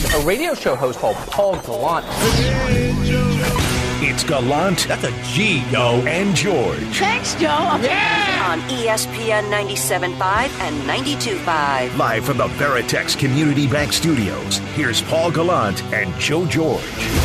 a radio show host called Paul Gallant. It's Gallant. That's a G, yo. And George. Thanks, Joe. Yeah! On ESPN 97.5 and 92.5. Live from the Veritex Community Bank Studios, here's Paul Gallant and Joe George.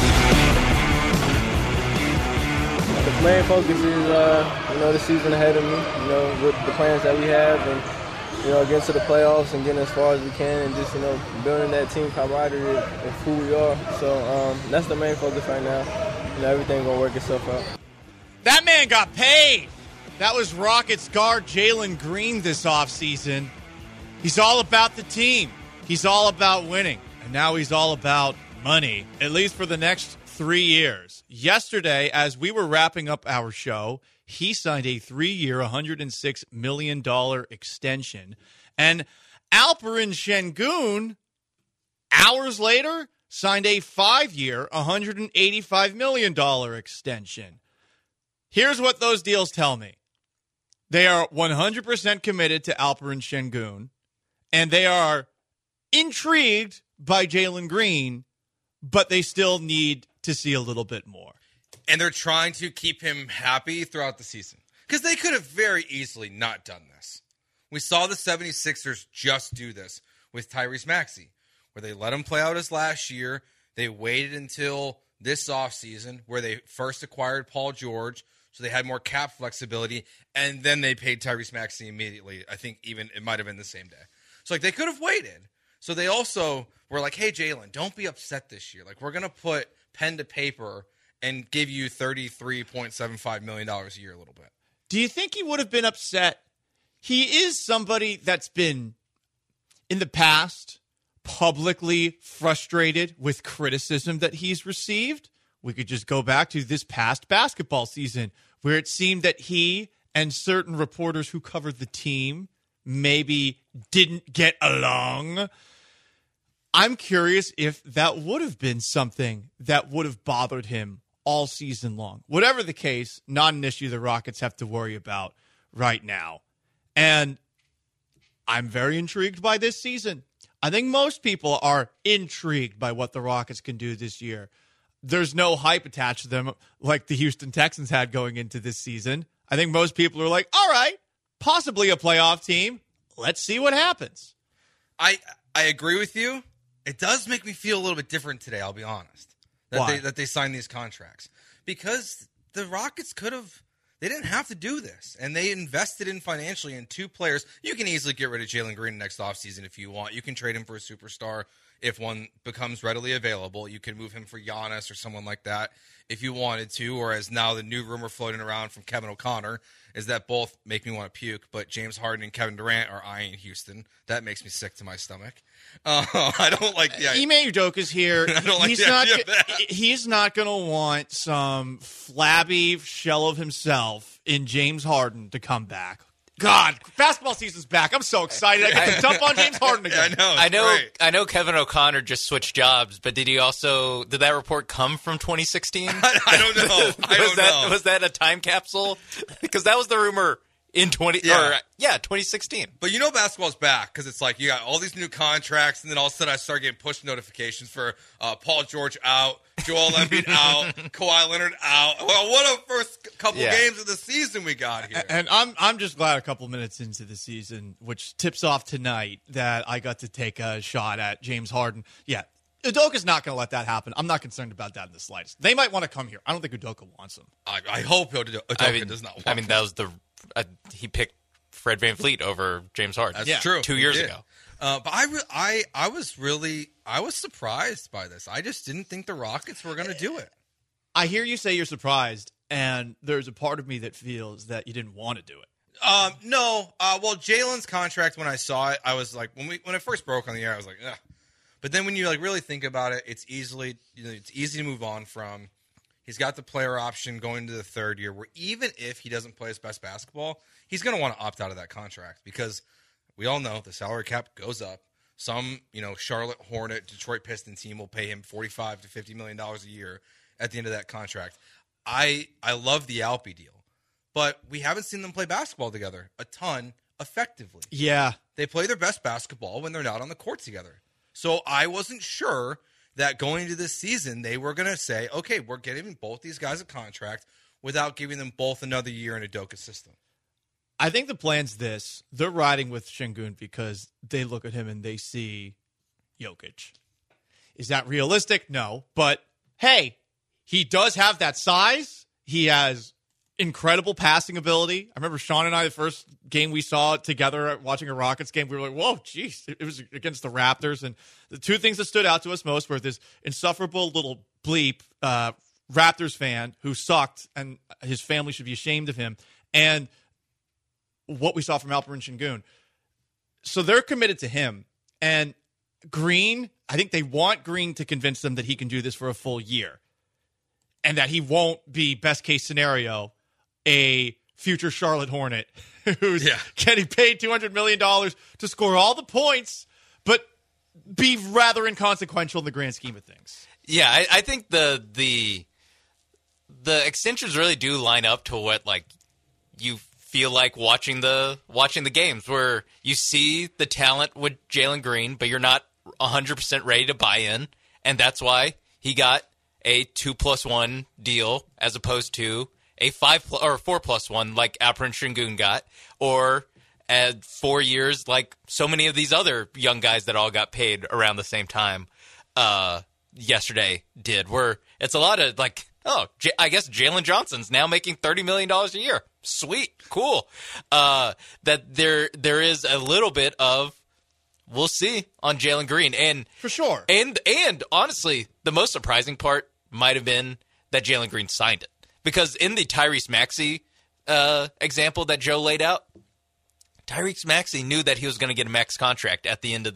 The main focus is, the season ahead of me, with the plans that we have and, getting to the playoffs and getting as far as we can and just, building that team camaraderie of who we are. So that's the main focus right now. Everything going to work itself out. That man got paid. That was Rockets guard Jalen Green this offseason. He's all about the team. He's all about winning. And now he's all about money, at least for the next 3 years. Yesterday, as we were wrapping up our show, he signed a 3-year, $106 million extension. And Alperen Şengün, hours later, signed a 5-year, $185 million extension. Here's what those deals tell me. They are 100% committed to Alperen Şengün, and they are intrigued by Jalen Green, but they still need to see a little bit more. And they're trying to keep him happy throughout the season. Because they could have very easily not done this. We saw the 76ers just do this with Tyrese Maxey, where they let him play out his last year. They waited until this offseason, where they first acquired Paul George, so they had more cap flexibility, and then they paid Tyrese Maxey immediately. I think even it might have been the same day. So, they could have waited. So they also were like, hey, Jalen, don't be upset this year. We're going to put pen to paper and give you $33.75 million a year a little bit. Do you think he would have been upset? He is somebody that's been, in the past, publicly frustrated with criticism that he's received. We could just go back to this past basketball season where it seemed that he and certain reporters who covered the team maybe didn't get along. I'm curious if that would have been something that would have bothered him all season long. Whatever the case, not an issue the Rockets have to worry about right now. And I'm very intrigued by this season. I think most people are intrigued by what the Rockets can do this year. There's no hype attached to them like the Houston Texans had going into this season. I think most people are like, all right, possibly a playoff team. Let's see what happens. I agree with you. It does make me feel a little bit different today, I'll be honest, that they signed these contracts. Because the Rockets they didn't have to do this. And they invested in financially in 2 players. You can easily get rid of Jalen Green next offseason if you want. You can trade him for a superstar if one becomes readily available. You can move him for Giannis or someone like that if you wanted to, or as now the new rumor floating around from Kevin O'Connor is that both make me want to puke, but James Harden and Kevin Durant are eyeing Houston. That makes me sick to my stomach. I don't like the idea. Ime Udoka's here. I don't like the idea of that. He's not going to want some flabby shell of himself in James Harden to come back. God, basketball season's back. I'm so excited. I get to dump on James Harden again. I know Kevin O'Connor just switched jobs, but did that report come from 2016? I don't know. Was that a time capsule? Because that was the rumor in 2016. But basketball's back because it's like you got all these new contracts, and then all of a sudden I start getting push notifications for Paul George out, Joel Embiid out, Kawhi Leonard out. Well, what a first couple games of the season we got here. And I'm just glad a couple minutes into the season, which tips off tonight, that I got to take a shot at James Harden. Yeah, Udoka's not going to let that happen. I'm not concerned about that in the slightest. They might want to come here. I don't think Udoka wants them. I hope Udoka does not want them. That was he picked Fred VanVleet over James Harden. That's true. 2 years ago. But I was surprised by this. I just didn't think the Rockets were going to do it. I hear you say you're surprised, and there's a part of me that feels that you didn't want to do it. No. Well, Jalen's contract, when I saw it, I was like, when it first broke on the air, I was like, ugh. But then when you really think about it, it's easy to move on from. He's got the player option going into the 3rd year, where even if he doesn't play his best basketball, he's going to want to opt out of that contract because we all know the salary cap goes up. Some, Charlotte Hornet, Detroit Pistons team will pay him $45 to $50 million a year at the end of that contract. I love the Alpi deal, but we haven't seen them play basketball together a ton effectively. Yeah. They play their best basketball when they're not on the court together. So I wasn't sure that going into this season, they were going to say, okay, we're giving both these guys a contract without giving them both another year in Udoka's system. I think the plan's this. They're riding with Şengün because they look at him and they see Jokic. Is that realistic? No. But, hey, he does have that size. He has incredible passing ability. I remember Sean and I, the first game we saw together watching a Rockets game, we were like, whoa, geez. It was against the Raptors. And the two things that stood out to us most were this insufferable little bleep Raptors fan who sucked and his family should be ashamed of him, and what we saw from Alperen Şengün. So they're committed to him. And Green, I think they want Green to convince them that he can do this for a full year and that he won't be, best case scenario, a future Charlotte Hornet who's getting paid $200 million to score all the points, but be rather inconsequential in the grand scheme of things. Yeah, I think the extensions really do line up to what like you feel like watching the games, where you see the talent with Jalen Green, but you're not 100% ready to buy in, and that's why he got a 2+1 deal as opposed to a 4+1 like Alperen Şengün got, or at 4 years like so many of these other young guys that all got paid around the same time yesterday did, where it's a lot of like, I guess Jalen Johnson's now making $30 million a year. Sweet. Cool. That there is a little bit of we'll see on Jalen Green. And for sure. And honestly, the most surprising part might have been that Jalen Green signed it. Because in the Tyrese Maxey example that Joe laid out, Tyrese Maxey knew that he was going to get a max contract at the end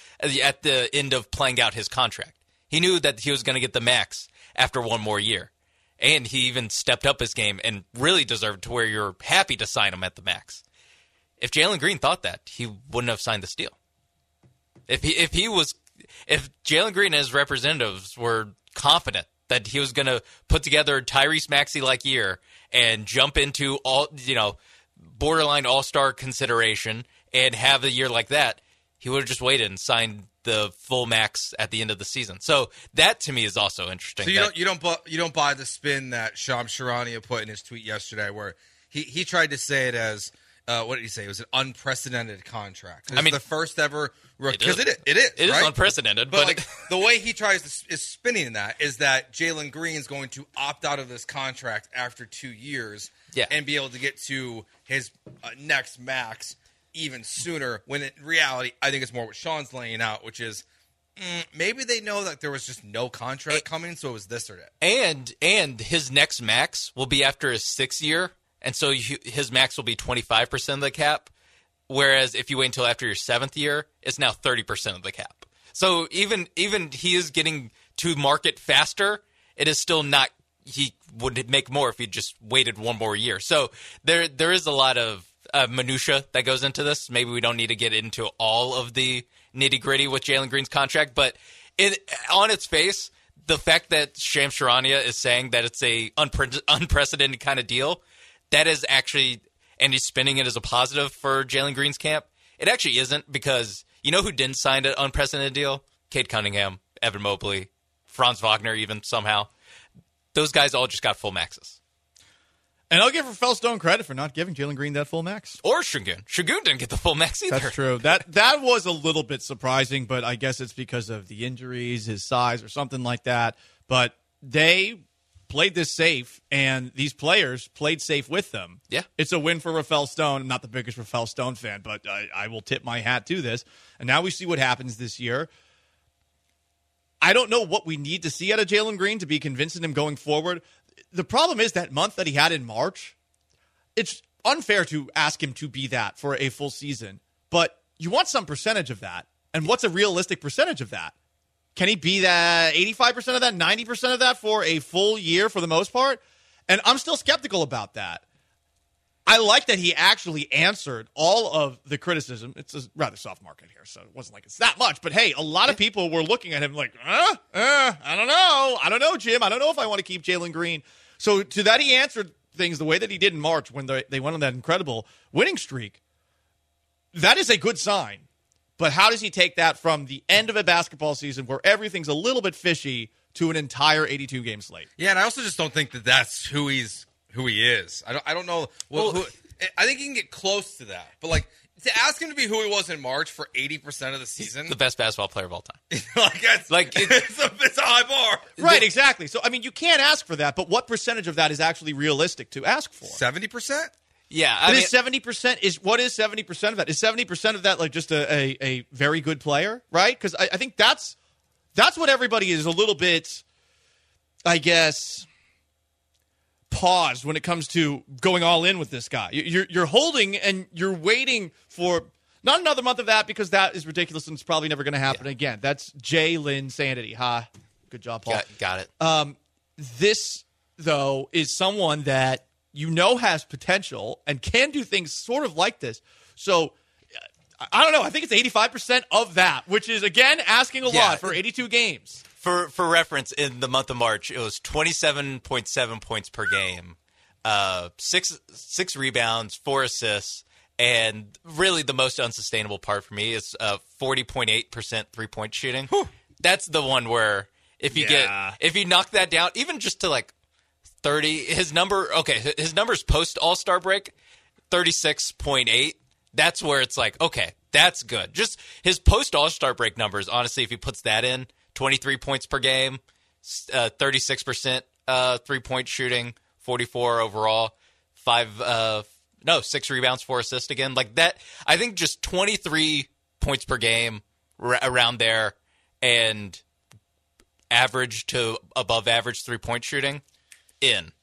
of playing out his contract. He knew that he was going to get the max after one more year. And he even stepped up his game and really deserved to where you're happy to sign him at the max. If Jalen Green thought that, he wouldn't have signed this deal. If Jalen Green and his representatives were confident that he was going to put together a Tyrese Maxey-like year and jump into borderline all-star consideration and have a year like that, he would have just waited and signed the full max at the end of the season. So that to me is also interesting. So you don't buy the spin that Shams Charania put in his tweet yesterday, where he tried to say it as what did he say? It was an unprecedented contract. It's the first ever, because it is right? Unprecedented. But like the way he is spinning that is that Jalen Green is going to opt out of this contract after 2 years and be able to get to his next max even sooner, when in reality, I think it's more what Sean's laying out, which is maybe they know that there was just no contract coming, so it was this or that. And his next max will be after his 6th year, and so his max will be 25% of the cap, whereas if you wait until after your 7th year, it's now 30% of the cap. So even he is getting to market faster, it is still not – he would make more if he just waited one more year. So there is a lot of minutia that goes into this. Maybe we don't need to get into all of the nitty-gritty with Jalen Green's contract, but on its face, the fact that Shams Charania is saying that it's a unprecedented kind of deal, that is actually, and he's spinning it as a positive for Jalen Green's camp. It actually isn't, because you know who didn't sign an unprecedented deal? Cade Cunningham, Evan Mobley, Franz Wagner even somehow. Those guys all just got full maxes. And I'll give Rafael Stone credit for not giving Jalen Green that full max. Or Şengün. Şengün didn't get the full max either. That's true. That was a little bit surprising, but I guess it's because of the injuries, his size, or something like that. But they played this safe, and these players played safe with them. Yeah. It's a win for Rafael Stone. I'm not the biggest Rafael Stone fan, but I will tip my hat to this. And now we see what happens this year. I don't know what we need to see out of Jalen Green to be convincing him going forward. The problem is that month that he had in March, it's unfair to ask him to be that for a full season, but you want some percentage of that. And what's a realistic percentage of that? Can he be that 85% of that, 90% of that for a full year for the most part? And I'm still skeptical about that. I like that he actually answered all of the criticism. It's a rather soft market here, so it wasn't like it's that much. But, hey, a lot of people were looking at him like, I don't know. I don't know, Jim. I don't know if I want to keep Jalen Green. So to that, he answered things the way that he did in March when they went on that incredible winning streak. That is a good sign. But how does he take that from the end of a basketball season where everything's a little bit fishy to an entire 82-game slate? Yeah, and I also just don't think that that's who he is. I don't know. I think he can get close to that, but like to ask him to be who he was in March for 80% of the season, The best basketball player of all time. it's a high bar, Right, exactly. So I mean, you can't ask for that, but what percentage of that is actually realistic to ask for? 70%. Yeah, But is 70% what is 70% of that? Is 70% of that like just a very good player, right? Because I think that's what everybody is a little bit, I guess, paused when it comes to going all in with this guy. You're holding and you're waiting for not another month of that because that is ridiculous and it's probably never going to happen again. That's Jalen sanity. Good job, Paul. Got it. This, though, is someone that has potential and can do things sort of like this. So, I don't know. I think it's 85% of that, which is, again, asking a lot for 82 games. For reference, in the month of March, it was 27.7 points per game, six rebounds, 4 assists, and really the most unsustainable part for me is 40.8% three-point shooting. Whew. That's the one where if you knock that down, even just to like 30, his numbers post All-Star break, 36.8. That's where it's like, okay, that's good. Just his post All-Star break numbers, honestly, if he puts that in, 23 points per game, 36% three-point shooting, 44 overall, 6 rebounds, 4 assists again. Like that, I think just 23 points per game around there and average to above average three-point shooting, in.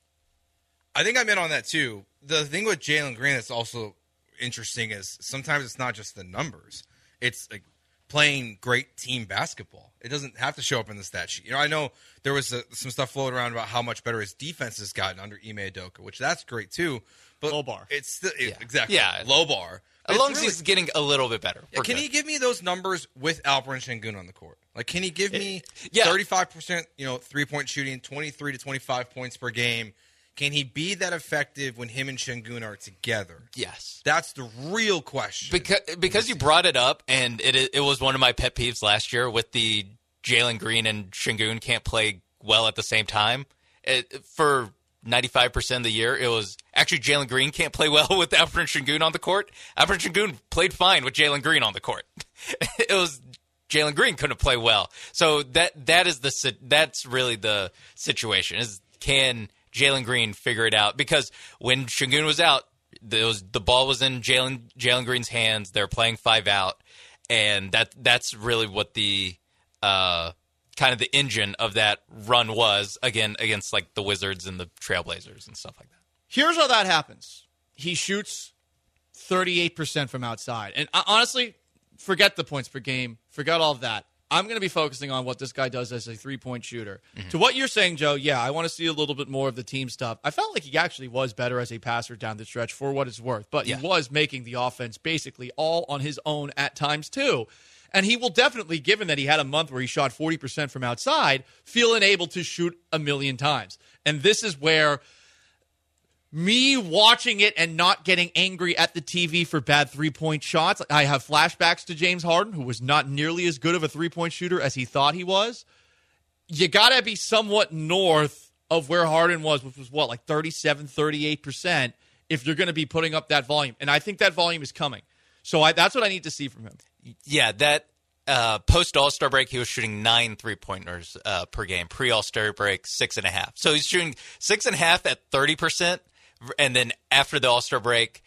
I think I'm in on that too. The thing with Jalen Green that's also interesting is sometimes it's not just the numbers. It's like playing great team basketball. It doesn't have to show up in the stat sheet. I know there was some stuff floating around about how much better his defense has gotten under Ime Udoka, which that's great too. But low bar. It's still, exactly. Yeah. Low bar. As long as he's getting a little bit better. Can he give me those numbers with Alperen Şengün on the court? Like, can he give me 35%, three-point shooting, 23 to 25 points per game? Can he be that effective when him and Şengün are together? Yes. That's the real question. Because you brought it up, and it was one of my pet peeves last year with the Jalen Green and Şengün can't play well at the same time. For 95% of the year, it was actually Jalen Green can't play well with Alperen Şengün on the court. Alperen Şengün played fine with Jalen Green on the court. It was Jalen Green couldn't play well. So that's really the situation. Is can Jalen Green figure it out? Because when Şengün was out, the ball was in Jalen Green's hands. They're playing 5 out, and that's really what the kind of the engine of that run was, again, against like the Wizards and the Trailblazers and stuff like that. Here's how that happens. He shoots 38% from outside. And honestly, forget the points per game. Forget all of that. I'm going to be focusing on what this guy does as a three-point shooter. Mm-hmm. To what you're saying, Joe, I want to see a little bit more of the team stuff. I felt like he actually was better as a passer down the stretch for what it's worth. But he was making the offense basically all on his own at times too. And he will definitely, given that he had a month where he shot 40% from outside, feel unable to shoot a million times. And this is where me watching it and not getting angry at the TV for bad three-point shots, I have flashbacks to James Harden, who was not nearly as good of a three-point shooter as he thought he was. You got to be somewhat north of where Harden was, which was like 37, 38%, if you're going to be putting up that volume. And I think that volume is coming. So that's what I need to see from him. Yeah, that post All-Star break, he was shooting 9 3-pointers per game. Pre All-Star break, 6.5. So he's shooting 6.5 at 30%, and then after the All-Star break,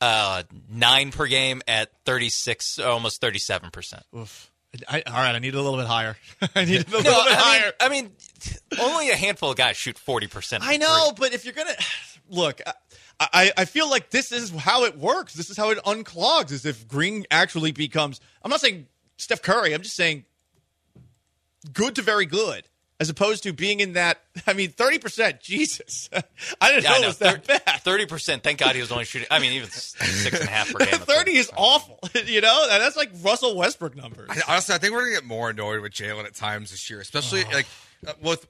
9 per game at 36, almost 37%. Oof. All right, I need a little bit higher. Higher. I mean, only a handful of guys shoot 40%. I know, but if you're gonna look. I feel like this is how it works. This is how it unclogs, is if Green actually becomes, I'm not saying Steph Curry, I'm just saying good to very good, as opposed to being in that, 30%, Jesus. I didn't know it was that bad. 30%, thank God he was only shooting, even 6.5 per game. 30 is awful, that's like Russell Westbrook numbers. Honestly, I think we're going to get more annoyed with Jalen at times this year, especially with,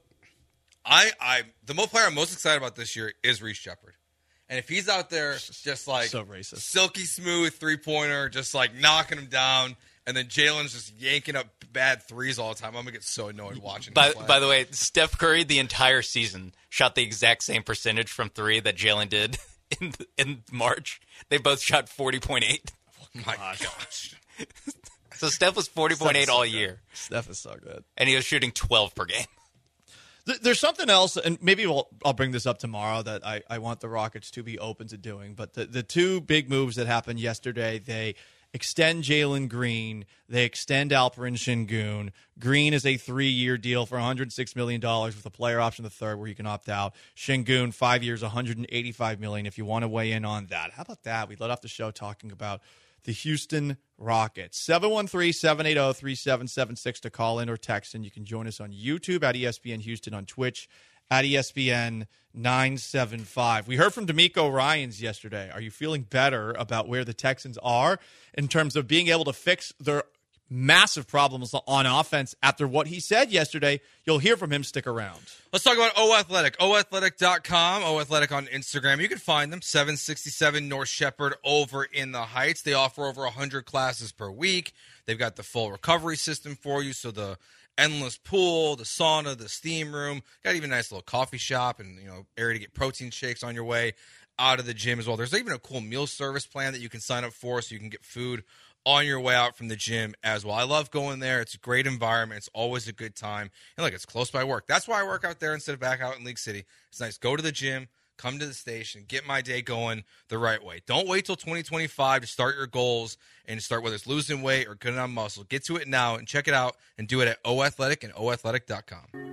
the player I'm most excited about this year is Reece Shepherd. And if he's out there just like so racist, silky smooth three-pointer, just like knocking him down, and then Jalen's just yanking up bad threes all the time. I'm going to get so annoyed watching him play. By the way, Steph Curry the entire season shot the exact same percentage from three that Jalen did in March. They both shot 40.8. Oh my gosh. So Steph was 40.8 all year. Steph is so good. And he was shooting 12 per game. There's something else, and maybe I'll bring this up tomorrow, that I want the Rockets to be open to doing. But the two big moves that happened yesterday, they extend Jalen Green, they extend Alperen Şengün. Green is a 3-year deal for $106 million with a player option the third where you can opt out. Şengün, 5 years, $185 million if you want to weigh in on that. How about that? We let off the show talking about the Houston Rockets. 713-780-3776 to call in or text, and you can join us on YouTube at ESPN Houston, on Twitch at ESPN 975. We heard from D'Amico Ryans yesterday. Are you feeling better about where the Texans are in terms of being able to fix their massive problems on offense after what he said yesterday? You'll hear from him. Stick around. Let's talk about O Athletic. OAthletic.com. O Athletic on Instagram. You can find them. 767 North Shepherd over in the Heights. They offer over 100 classes per week. They've got the full recovery system for you. So the endless pool, the sauna, the steam room. Got even a nice little coffee shop and area to get protein shakes on your way out of the gym as well. There's even a cool meal service plan that you can sign up for so you can get food on your way out from the gym as well. I love going there. It's a great environment. It's always a good time. And look, it's close by work. That's why I work out there instead of back out in League City. It's nice. Go to the gym, come to the station, get my day going the right way. Don't wait till 2025 to start your goals and start, whether it's losing weight or cutting on muscle. Get to it now and check it out and do it at OAthletic and OAthletic.com.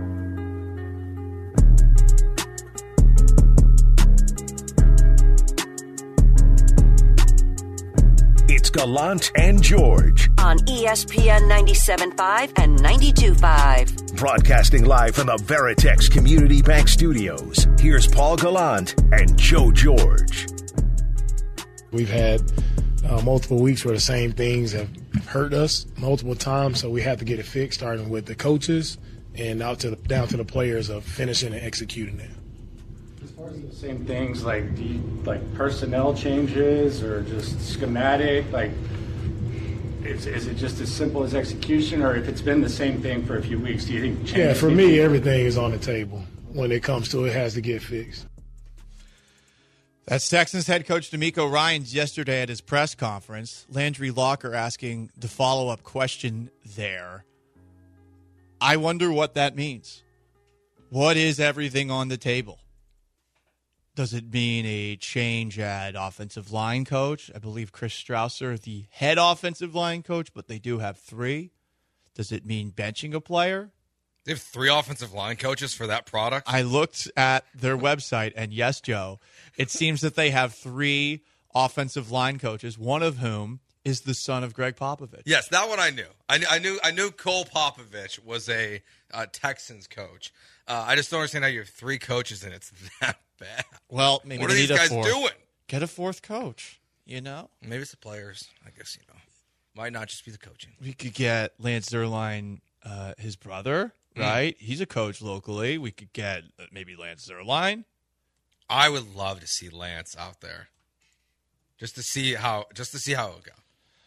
It's Gallant and George on ESPN 97.5 and 92.5. Broadcasting live from the Veritex Community Bank Studios. Here's Paul Gallant and Joe George. We've had multiple weeks where the same things have hurt us multiple times, so we have to get it fixed, starting with the coaches and down to the players of finishing and executing it. As far as the same things, like personnel changes or just schematic, is it just as simple as execution, or if it's been the same thing for a few weeks, do you think changes? Yeah, for me, everything is on the table. When it comes to it, has to get fixed. That's Texans head coach D'Amico Ryans yesterday at his press conference. Landry Locker asking the follow-up question there. I wonder what that means. What is everything on the table? Does it mean a change at offensive line coach? I believe Chris Strausser, the head offensive line coach, but they do have 3. Does it mean benching a player? They have 3 offensive line coaches for that product? I looked at their website, and yes, Joe, it seems that they have 3 offensive line coaches, one of whom is the son of Greg Popovich. Yes, that one I knew. I knew Cole Popovich was a Texans coach. I just don't understand how you have 3 coaches and it's that bad. Well, maybe what are these guys doing? Get a 4th coach, Maybe it's the players. I guess, might not just be the coaching. We could get Lance Zierlein, his brother, right? He's a coach locally. We could get maybe Lance Zierlein. I would love to see Lance out there, just to see how it would go.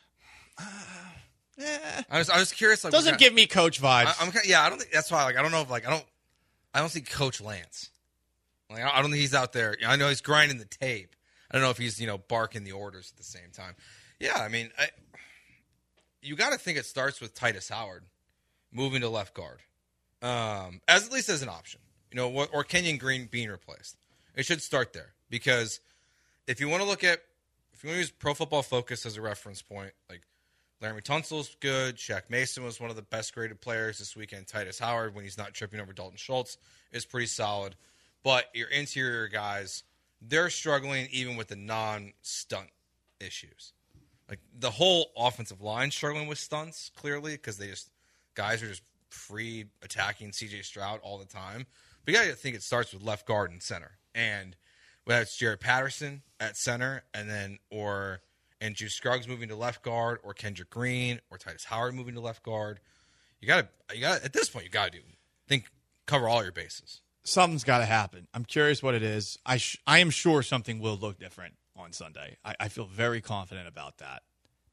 I was curious. Doesn't give me coach vibes. I don't think that's why. I don't know if I don't see Coach Lance. I don't think he's out there. I know he's grinding the tape. I don't know if he's barking the orders at the same time. Yeah, I mean, you got to think it starts with Titus Howard moving to left guard, at least as an option. Or Kenyon Green being replaced. It should start there because if you want to use Pro Football Focus as a reference point, like Laramie Tunsil's good, Shaq Mason was one of the best graded players this weekend. Titus Howard, when he's not tripping over Dalton Schultz, is pretty solid. But your interior guys, they're struggling even with the non-stunt issues. Like the whole offensive line struggling with stunts, clearly, because guys are just free attacking C.J. Stroud all the time. But you got to think it starts with left guard and center. And whether it's Jared Patterson at center and Andrew Scruggs moving to left guard, or Kendrick Green or Titus Howard moving to left guard, you got at this point you got to cover all your bases. Something's got to happen. I'm curious what it is. I am sure something will look different on Sunday. I feel very confident about that.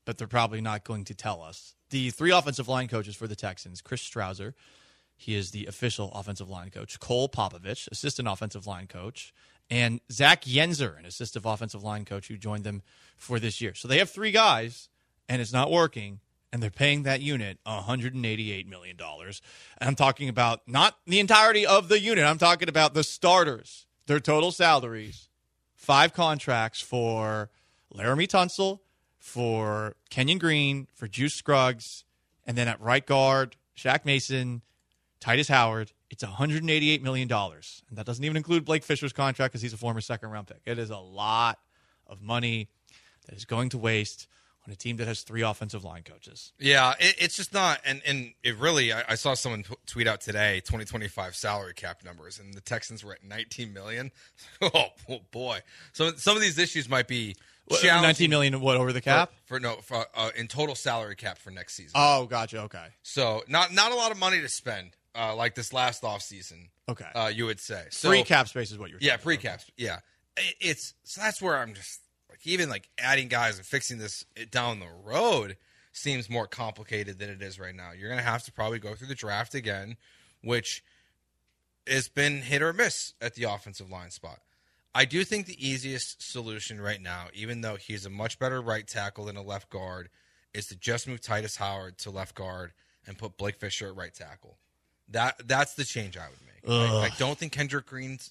but they're probably not going to tell us. The 3 offensive line coaches for the Texans, Chris Strouser, he is the official offensive line coach, Cole Popovich, assistant offensive line coach, and Zach Yenzer, an assistant offensive line coach who joined them for this year. So they have 3 guys, and it's not working, and they're paying that unit $188 million. And I'm talking about not the entirety of the unit. I'm talking about the starters, their total salaries, 5 contracts for Laramie Tunsil, for Kenyon Green, for Juice Scruggs, and then at right guard, Shaq Mason, Titus Howard. It's $188 million. And that doesn't even include Blake Fisher's contract because he's a former second-round pick. It is a lot of money that is going to waste on a team that has 3 offensive line coaches. Yeah, it's just not, and it really, I saw someone tweet out today 2025 salary cap numbers, and the Texans were at $19 million. Oh, boy. So some of these issues might be challenging. $19 million what, over the cap? For in total salary cap for next season. Oh, gotcha, okay. So not a lot of money to spend like this last offseason. Okay. You would say. So, pre-cap space is what you're saying. Yeah, pre-cap. Okay. Yeah. So that's where I'm just, even like adding guys and fixing this down the road seems more complicated than it is right now. You're going to have to probably go through the draft again, which has been hit or miss at the offensive line spot. I do think the easiest solution right now, even though he's a much better right tackle than a left guard, is to just move Titus Howard to left guard and put Blake Fisher at right tackle. That's the change I would make. I don't think Kendrick Green's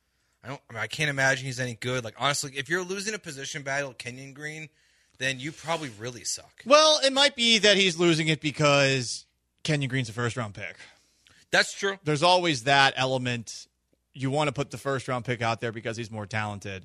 I can't imagine he's any good. Like, honestly, if you're losing a position battle, Kenyon Green, then you probably really suck. Well, it might be that he's losing it because Kenyon Green's a first-round pick. That's true. There's always that element. You want to put the first-round pick out there because he's more talented.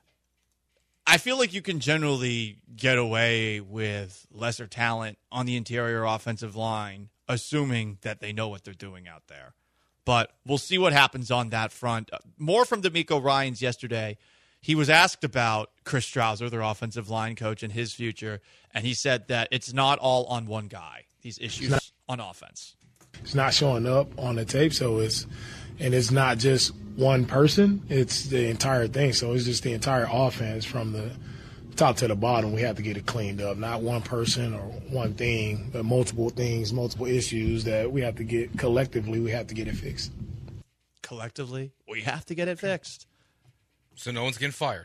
I feel like you can generally get away with lesser talent on the interior offensive line, assuming that they know what they're doing out there. But we'll see what happens on that front. More from D'Amico Ryans yesterday. He was asked about Chris Strouser, their offensive line coach, and his future, and he said that it's not all on one guy, these issues on offense. It's not showing up on the tape, so it's not just one person. It's the entire thing. So it's just the entire offense from the top to the bottom. We have to get it cleaned up. Not one person or one thing, but multiple things, multiple issues that we have to get collectively. We have to get it fixed. Collectively, we have to get it fixed. So no one's getting fired.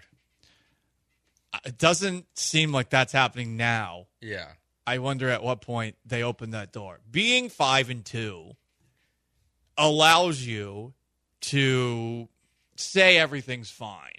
It doesn't seem like that's happening now. Yeah. I wonder at what point they open that door. Being 5-2 allows you to say everything's fine.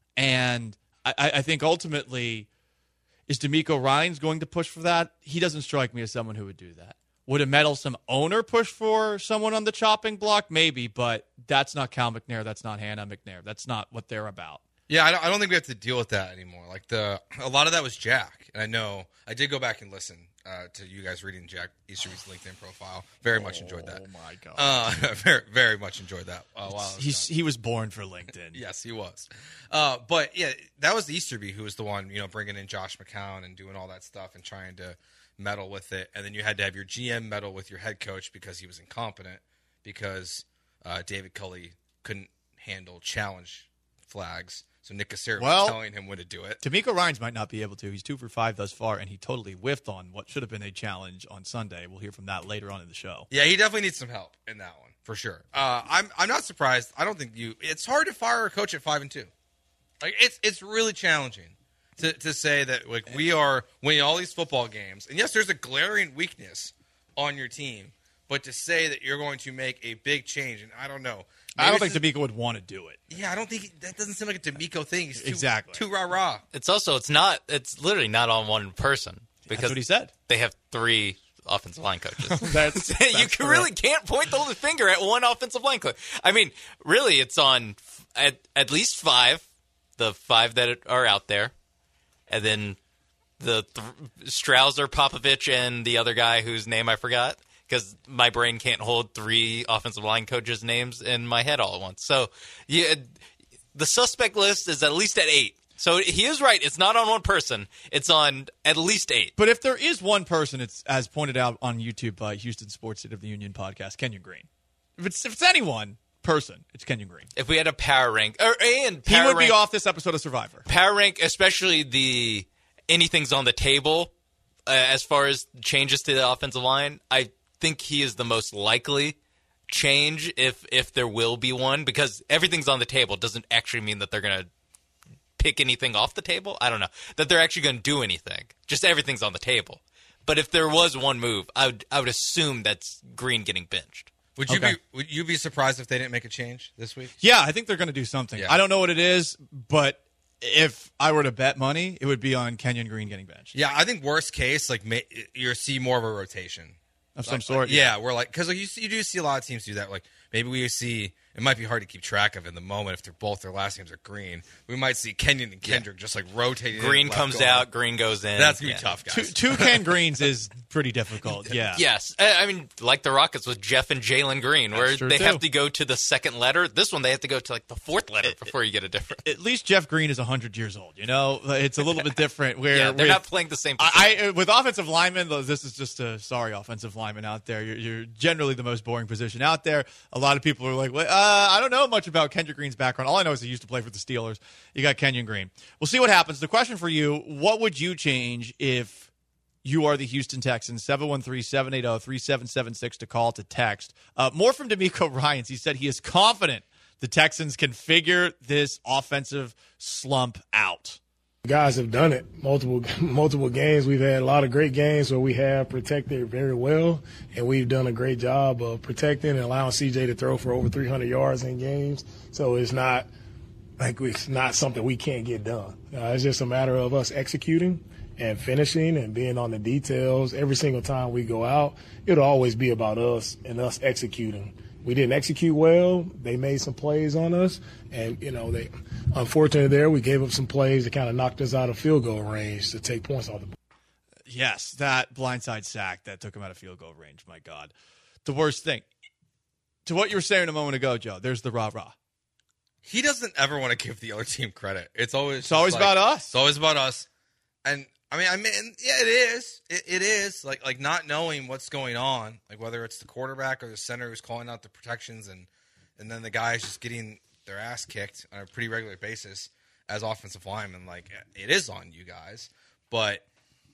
And I think ultimately, is D'Amico Ryans going to push for that? He doesn't strike me as someone who would do that. Would a meddlesome owner push for someone on the chopping block? Maybe, but that's not Cal McNair. That's not Hannah McNair. That's not what they're about. Yeah, I don't think we have to deal with that anymore. Like a lot of that was Jack, and I know I did go back and listen to you guys reading Jack Easterby's LinkedIn profile. Very much enjoyed that. Oh my god! Very, very much enjoyed that. He was born for LinkedIn. Yes, he was. But yeah, that was Easterby who was the one, bringing in Josh McCown and doing all that stuff and trying to meddle with it. And then you had to have your GM meddle with your head coach because he was incompetent because David Culley couldn't handle challenge flags. So Nick Cassera was telling him when to do it. D'Amico Ryans might not be able to. He's 2 for 5 thus far, and he totally whiffed on what should have been a challenge on Sunday. We'll hear from that later on in the show. Yeah, he definitely needs some help in that one, for sure. I'm not surprised. I don't think it's hard to fire a coach at 5-2. Like it's really challenging to say that like we are winning all these football games. And yes, there's a glaring weakness on your team, but to say that you're going to make a big change, and I don't know. I don't think D'Amico would want to do it. Yeah, I don't think that doesn't seem like a D'Amico thing. He's too rah-rah. It's literally not on one person. Because that's what he said. They have 3 offensive line coaches. that's you really can't point the finger at one offensive line coach. I mean, really, it's on at least 5, the 5 that are out there, and then the Strouser, Popovich, and the other guy whose name I forgot. Because my brain can't hold 3 offensive line coaches' names in my head all at once. So, yeah, the suspect list is at least at 8. So he is right. It's not on one person. It's on at least 8. But if there is one person, it's as pointed out on YouTube by Houston Sports State of the Union podcast, Kenyon Green. If it's any one person, it's Kenyon Green. If we had a power rank, he would be off this episode of Survivor. Power rank, especially the anything's on the table as far as changes to the offensive line, I think he is the most likely change if there will be one, because everything's on the table doesn't actually mean that they're going to pick anything off the table. I don't know that they're actually going to do anything. Just everything's on the table. But if there was one move, I would assume that's Green getting benched. Would you be surprised if they didn't make a change this week? Yeah, I think they're going to do something. Yeah. I don't know what it is, but if I were to bet money, it would be on Kenyon Green getting benched. Yeah, I think worst case, like you see more of a rotation of some sort. Yeah, we're like, because like you do see a lot of teams do that. Like maybe we see, it might be hard to keep track of in the moment if they're both their last names are Green. We might see Kenyon and Kendrick just like rotating. Green comes out, Green goes in. That's gonna be tough, guys. Two Ken Greens is pretty difficult. Yeah. Yes, I mean, like the Rockets with Jeff and Jalen Green, where they have to go to the second letter. This one, they have to go to like the fourth letter before you get a different. At least Jeff Green is 100 years old. You know, it's a little bit different. Where they're not playing the same position. With offensive linemen, this is just a sorry offensive lineman out there. You're generally the most boring position out there. A lot of people are like, well, I don't know much about Kendrick Green's background. All I know is he used to play for the Steelers. You got Kenyon Green. We'll see what happens. The question for you: what would you change if you are the Houston Texans? 713-780-3776 to call, to text. More from D'Amico Ryans. He said he is confident the Texans can figure this offensive slump out. Guys have done it multiple games. We've had a lot of great games where we have protected very well, and we've done a great job of protecting and allowing CJ to throw for over 300 yards in games. So it's not something we can't get done. It's just a matter of us executing and finishing and being on the details. Every single time we go out, it'll always be about us and us executing. We didn't execute well. They made some plays on us, and they unfortunately there we gave up some plays that kind of knocked us out of field goal range to take points off the board. Yes, that blindside sack that took him out of field goal range. My God, the worst thing. To what you were saying a moment ago, Joe, there's the rah-rah. He doesn't ever want to give the other team credit. It's always about us. It's always about us. And I mean, yeah, it is. It is like not knowing what's going on, like whether it's the quarterback or the center who's calling out the protections, and then the guys just getting their ass kicked on a pretty regular basis as offensive linemen. Like, it is on you guys, but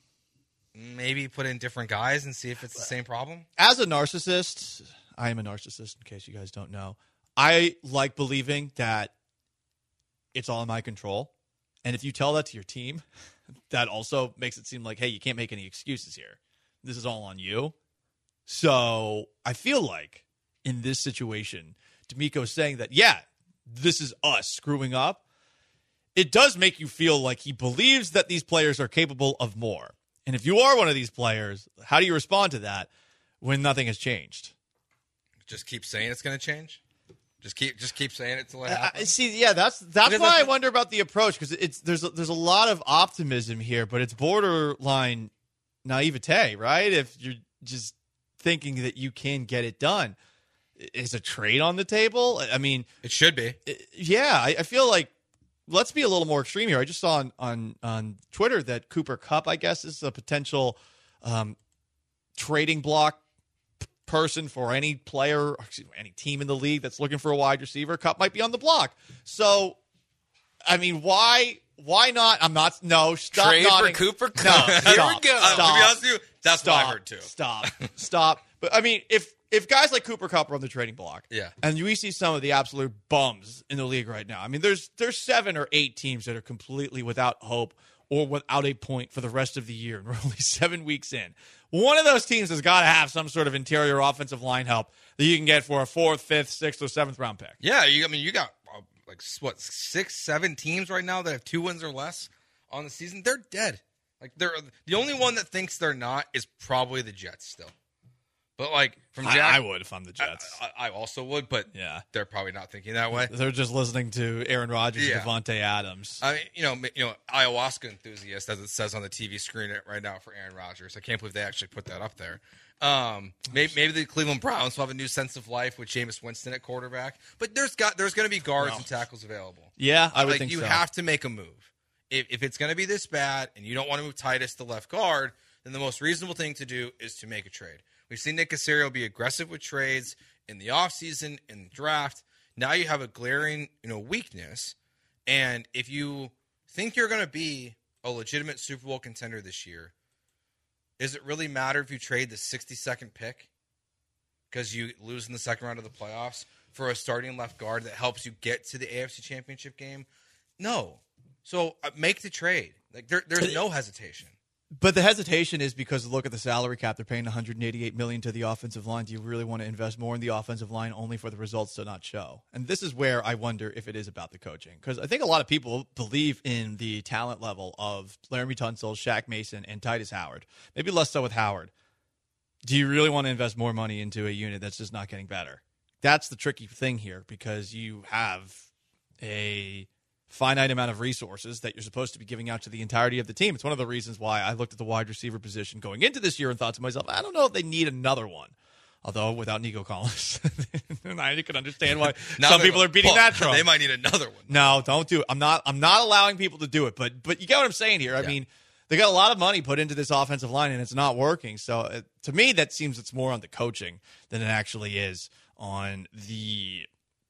maybe put in different guys and see if it's the same problem. As a narcissist, I am a narcissist, in case you guys don't know. I like believing that it's all in my control. And if you tell that to your team, that also makes it seem like, hey, you can't make any excuses here. This is all on you. So I feel like in this situation, D'Amico saying that, yeah, this is us screwing up. It does make you feel like he believes that these players are capable of more. And if you are one of these players, how do you respond to that when nothing has changed? Just keep saying it's going to change? Just keep saying it till it happens. See, yeah, that's why I wonder about the approach, because there's a lot of optimism here, but it's borderline naivete, right? If you're just thinking that you can get it done, is a trade on the table? I mean, it should be. Yeah, I feel like let's be a little more extreme here. I just saw on Twitter that Cooper Kupp, I guess, is a potential trading block person for any player, any team in the league that's looking for a wide receiver. Kupp might be on the block. So, I mean, why not? I'm not. No, stop. Trade nodding. for Cooper Kupp. No, Here stop, we go. Stop, to be honest with you, that's stop, what I heard too. Stop. But I mean, if guys like Cooper Kupp are on the trading block, yeah, and we see some of the absolute bums in the league right now. I mean, there's 7 or 8 teams that are completely without hope or without a point for the rest of the year, and we're only 7 weeks in. One of those teams has got to have some sort of interior offensive line help that you can get for a 4th, 5th, 6th, or 7th round pick. Yeah, you got like what 6, 7 teams right now that have 2 wins or less on the season. They're dead. Like they're the only one that thinks they're not is probably the Jets still. But like from I would if I'm the Jets. I also would, but yeah, they're probably not thinking that way. They're just listening to Aaron Rodgers and Devontae Adams. I mean, ayahuasca enthusiast, as it says on the TV screen right now for Aaron Rodgers. I can't believe they actually put that up there. Maybe the Cleveland Browns will have a new sense of life with Jameis Winston at quarterback. But there's going to be guards and tackles available. Yeah, I would think you so. have to make a move. If it's going to be this bad and you don't want to move Titus to left guard, then the most reasonable thing to do is to make a trade. We've seen Nick Caserio be aggressive with trades in the offseason, in the draft. Now you have a glaring, weakness. And if you think you're going to be a legitimate Super Bowl contender this year, Does it really matter if you trade the 62nd pick because you lose in the second round of the playoffs for a starting left guard that helps you get to the AFC Championship game? No. So make the trade. Like there's no hesitation. But the hesitation is because look at the salary cap. They're paying $188 million to the offensive line. Do you really want to invest more in the offensive line only for the results to not show? And this is where I wonder if it is about the coaching. Because I think a lot of people believe in the talent level of Laramie Tunsil, Shaq Mason, and Titus Howard. Maybe less so with Howard. Do you really want to invest more money into a unit that's just not getting better? That's the tricky thing here because you have a finite amount of resources that you're supposed to be giving out to the entirety of the team. It's one of the reasons why I looked at the wide receiver position going into this year and thought to myself, I don't know if they need another one. Although without Nico Collins, I can understand why some people are beating that drum. They might need another one. No, don't do it. I'm not allowing people to do it. But you get what I'm saying here. I mean, they got a lot of money put into this offensive line and it's not working. So to me, that seems it's more on the coaching than it actually is on the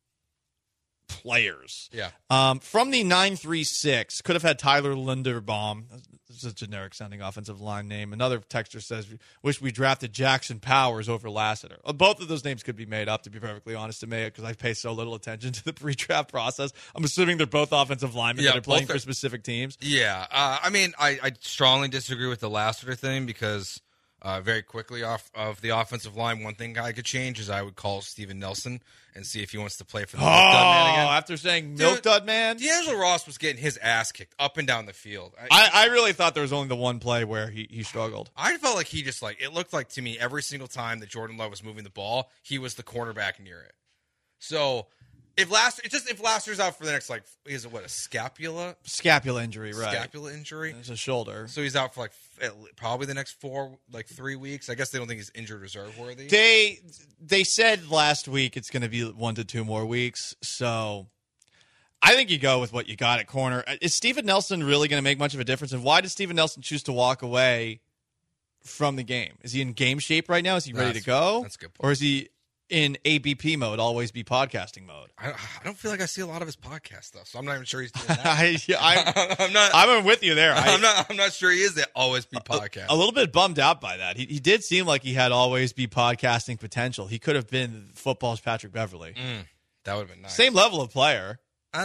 players. Yeah. From the 936, could have had Tyler Linderbaum. This is a generic sounding offensive line name. Another texter says, wish we drafted Jackson Powers over Lassiter. Both of those names could be made up, to be perfectly honest to me, because I pay so little attention to the pre-draft process. I'm assuming they're both offensive linemen that are playing for specific teams. Yeah. I mean, I strongly disagree with the Lassiter thing because very quickly off of the offensive line, one thing I could change is I would call Steven Nelson and see if he wants to play for the Milk Dud Man again. After saying Milk Dud Man? D'Angelo Ross was getting his ass kicked up and down the field. I really thought there was only the one play where he struggled. I felt like he just it looked like to me every single time that Jordan Love was moving the ball, he was the cornerback near it. So if Lassiter's out for the next is it a scapula injury, right? Scapula injury. It's a shoulder. So he's out for probably the next 3 weeks. I guess they don't think he's injured reserve worthy. They said last week it's going to be 1 to 2 more weeks. So I think you go with what you got at corner. Is Steven Nelson really going to make much of a difference? And why does Steven Nelson choose to walk away from the game? Is he in game shape right now? Is he ready to go? That's a good point. Or is he in ABP mode, always be podcasting mode? I don't feel like I see a lot of his podcast stuff, so I'm not even sure he's doing that. I'm with you there. I'm not sure he is the always be podcasting. A little bit bummed out by that. He did seem like he had always be podcasting potential. He could have been football's Patrick Beverly. That would have been nice. Same level of player. I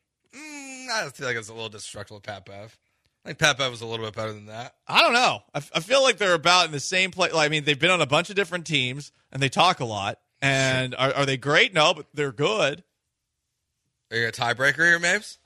feel like it's a little disrespectful to Pat Bev. I think Pat Bev was a little bit better than that. I don't know. I feel like they're about in the same place. I mean, they've been on a bunch of different teams, and they talk a lot. And are they great? No, but they're good. Are you a tiebreaker here, Mabes?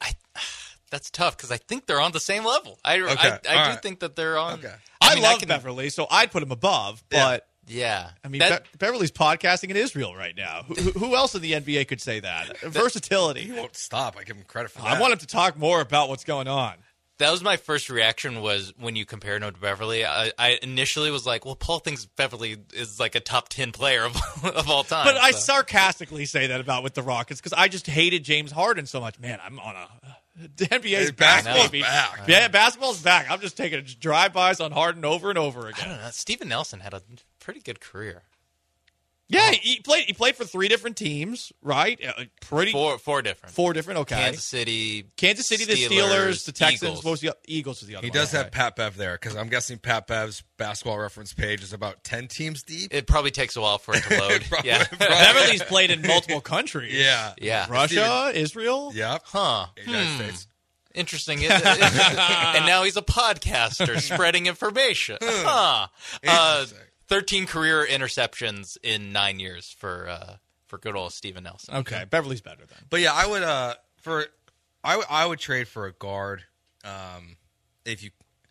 That's tough because I think they're on the same level. I do think that they're on. Okay. I love Beverly, so I'd put him above. But yeah, I mean, Beverly's podcasting in Israel right now. Who else in the NBA could say that? Versatility. He won't stop. I give him credit for that. I want him to talk more about what's going on. That was my first reaction was when you compared him to Beverly. I initially was like, well, Paul thinks Beverly is like a top 10 player of all time. But I sarcastically say that about with the Rockets because I just hated James Harden so much. Man, I'm on the NBA's basketball's back. back. Yeah, basketball's back. I'm just taking drive-bys on Harden over and over again. I don't know. Steven Nelson had a pretty good career. Yeah, he played for 3 different teams, right? Four different. 4 different, okay. Kansas City, the Steelers, the Texans. Eagles. What was the Eagles was the other He one. does have Pat Bev there because I'm guessing Pat Bev's basketball reference page is about 10 teams deep. It probably takes a while for it to load. Yeah, Beverly's played in multiple countries. Yeah. Russia, Israel. Yep. Huh. United States. Interesting. And now he's a podcaster spreading information. Huh. Interesting. 13 career interceptions in 9 years for good old Steven Nelson. Okay, Beverly's better then. But yeah, I would I would trade for a guard. If you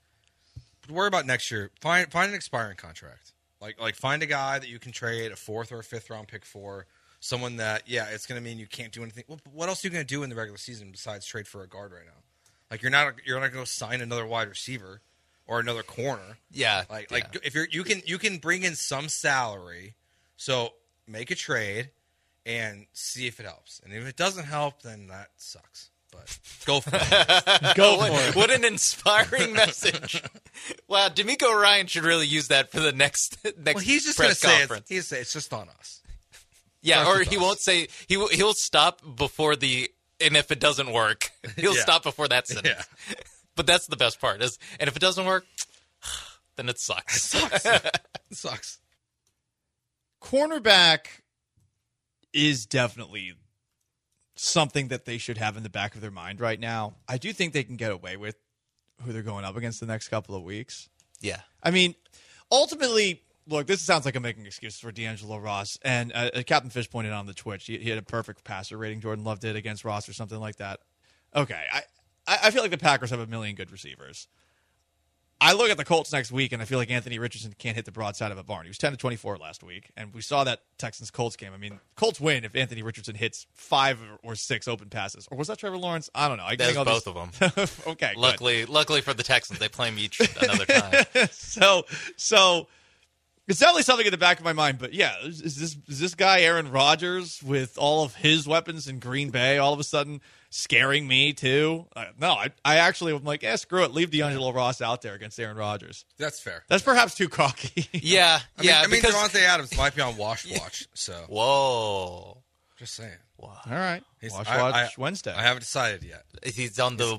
worry about next year, find an expiring contract. Like find a guy that you can trade a 4th or a 5th round pick for. Someone that it's going to mean you can't do anything. Well, what else are you going to do in the regular season besides trade for a guard right now? Like you're not going to go sign another wide receiver. Or another corner. Yeah. If you can bring in some salary, so make a trade and see if it helps. And if it doesn't help, then that sucks. But go for it. Go for it. What an inspiring message. Wow, D'Amico Ryan should really use that for the next well, he's just going to say it's just on us. Yeah, or he won't say he'll stop before and if it doesn't work, he'll stop before that sentence. Yeah. But that's the best part and if it doesn't work, then it sucks. It sucks. Cornerback is definitely something that they should have in the back of their mind right now. I do think they can get away with who they're going up against the next couple of weeks. Yeah. I mean, ultimately, look, this sounds like I'm making excuses for D'Angelo Ross. And Captain Fish pointed out on the Twitch, he had a perfect passer rating. Jordan Love did against Ross or something like that. Okay, I feel like the Packers have a million good receivers. I look at the Colts next week, and I feel like Anthony Richardson can't hit the broadside of a barn. He was 10-24 last week, and we saw that Texans-Colts game. I mean, Colts win if Anthony Richardson hits 5 or 6 open passes. Or was that Trevor Lawrence? I don't know. That was both of them. Okay, Luckily for the Texans, they play them each another time. So it's definitely something in the back of my mind. But, yeah, is this guy Aaron Rodgers with all of his weapons in Green Bay all of a sudden scaring me too? No, I actually am like, screw it. Leave D'Angelo Ross out there against Aaron Rodgers. That's fair. That's perhaps too cocky. Yeah. I mean, Devontae Adams might be on watch, so. Whoa. Just saying. Wow. All right. Watch Wednesday. I haven't decided yet. He's on the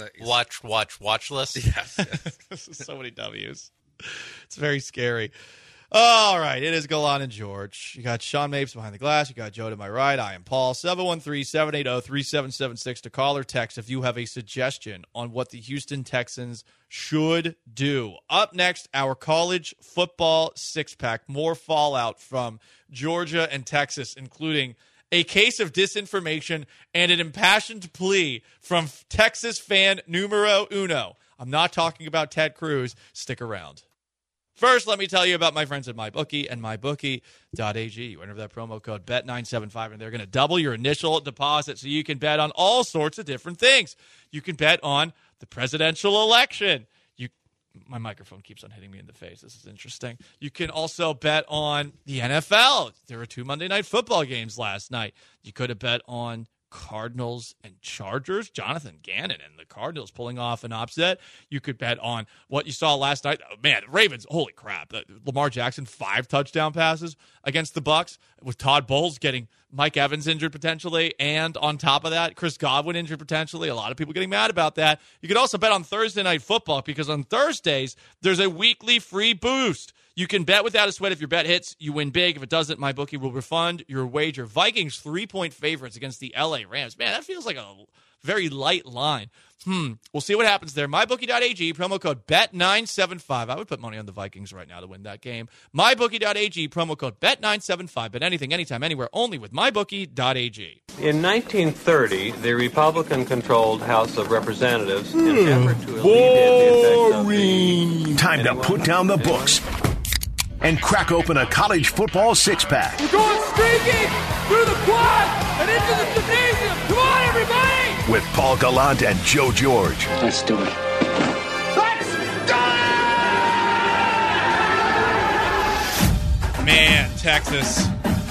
watch list? Yes. So many W's. It's very scary. All right, it is Golan and George. You got Sean Mapes behind the glass. You got Joe to my right. I am Paul. 713-780-3776 to call or text if you have a suggestion on what the Houston Texans should do. Up next, our college football six-pack. More fallout from Georgia and Texas, including a case of disinformation and an impassioned plea from Texas fan numero uno. I'm not talking about Ted Cruz. Stick around. First, let me tell you about my friends at MyBookie and MyBookie.ag. You enter that promo code BET975, and they're going to double your initial deposit so you can bet on all sorts of different things. You can bet on the presidential election. My microphone keeps on hitting me in the face. This is interesting. You can also bet on the NFL. There were 2 Monday Night Football games last night. You could have bet on Cardinals and Chargers. Jonathan Gannon and the Cardinals pulling off an upset. You could bet on what you saw last night. Oh, man, Ravens, holy crap. Lamar Jackson, 5 touchdown passes against the Bucs, with Todd Bowles getting Mike Evans injured potentially, and on top of that, Chris Godwin injured potentially. A lot of people getting mad about that. You could also bet on Thursday Night Football, because on Thursdays, there's a weekly free boost. You can bet without a sweat. If your bet hits, you win big. If it doesn't, MyBookie will refund your wager. Vikings 3-point favorites against the LA Rams. Man, that feels like a very light line. We'll see what happens there. MyBookie.ag, promo code BET975. I would put money on the Vikings right now to win that game. MyBookie.ag, promo code BET975. Bet anything, anytime, anywhere, only with MyBookie.ag. In 1930, the Republican-controlled House of Representatives, in an effort to alleviate the effects of the... Time to put down the books and crack open a college football six-pack. We're going streaking through the quad and into the gymnasium. Come on, everybody! With Paul Gallant and Joe George. Let's do it. Let's do it! Man, Texas.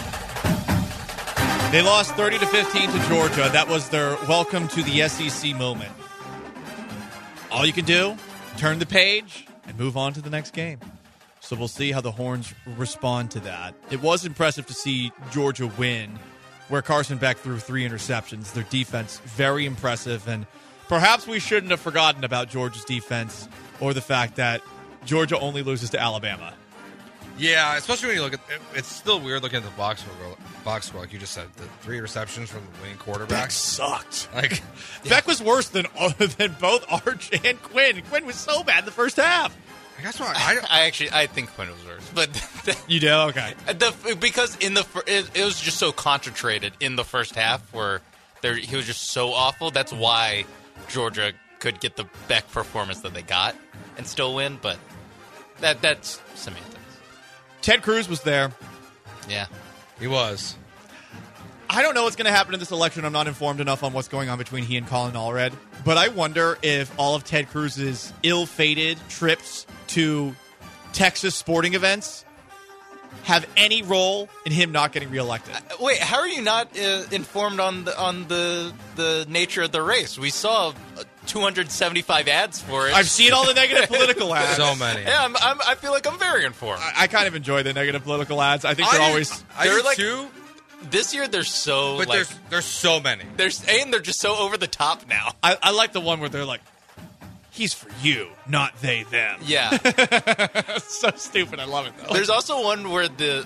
They lost 30-15 to Georgia. That was their welcome to the SEC moment. All you can do, turn the page and move on to the next game. So we'll see how the Horns respond to that. It was impressive to see Georgia win, where Carson Beck threw 3 interceptions. Their defense, very impressive. And perhaps we shouldn't have forgotten about Georgia's defense, or the fact that Georgia only loses to Alabama. Yeah, especially when you look at it's still weird looking at the box score, like you just said. The 3 interceptions from the winning quarterback. Beck sucked. Like, Beck was worse than both Arch and Quinn. Quinn was so bad in the first half. That's why I think Quinn was worse, but you do, okay. Because it was just so concentrated in the first half, where he was just so awful. That's why Georgia could get the Beck performance that they got and still win. But that's semantics. Ted Cruz was there. Yeah, he was. I don't know what's going to happen in this election. I'm not informed enough on what's going on between he and Colin Allred. But I wonder if all of Ted Cruz's ill-fated trips to Texas sporting events have any role in him not getting reelected. Wait, how are you not informed on the nature of the race? We saw 275 ads for it. I've seen all the negative political ads. So many. Yeah, I feel like I'm very informed. I kind of enjoy the negative political ads. I think they're like too. This year, they're so. But there's so many. They're just so over the top now. I like the one where they're like, he's for you, not they, them. Yeah. So stupid. I love it, though. There's also one where the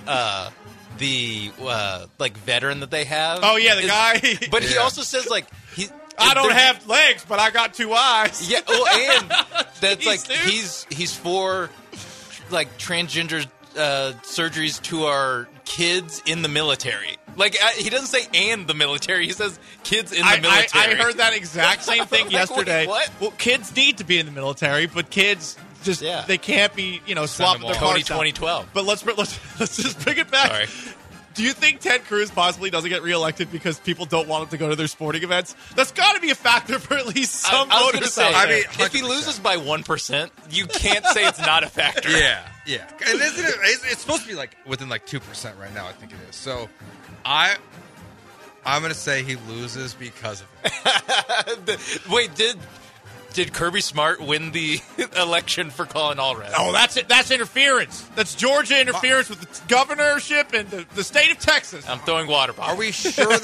veteran that they have. Oh, yeah, the guy. But he also says, like, I don't have legs, but I got 2 eyes. Yeah, well, and that's Jeez, like dude. he's for like transgender surgeries to our kids in the military. Like he doesn't say "and the military." He says "kids in the military." I heard that exact same thing Like, yesterday. wait, what? Well, kids need to be in the military, but kids just they can't be swapping their Tony parts out. 2012. But let's just bring it back. Sorry. Do you think Ted Cruz possibly doesn't get reelected because people don't want him to go to their sporting events? That's got to be a factor for at least some I was gonna voters say, out there. if he loses by 1%, you can't say it's not a factor. Yeah. And isn't it? It's supposed to be like within like 2% right now. I think it is. So, I'm gonna say he loses because of it. Wait, did Kirby Smart win the election for Colin Allred? Oh, that's it. That's interference. That's Georgia interference with the governorship and the state of Texas. I'm throwing water bottles. Are we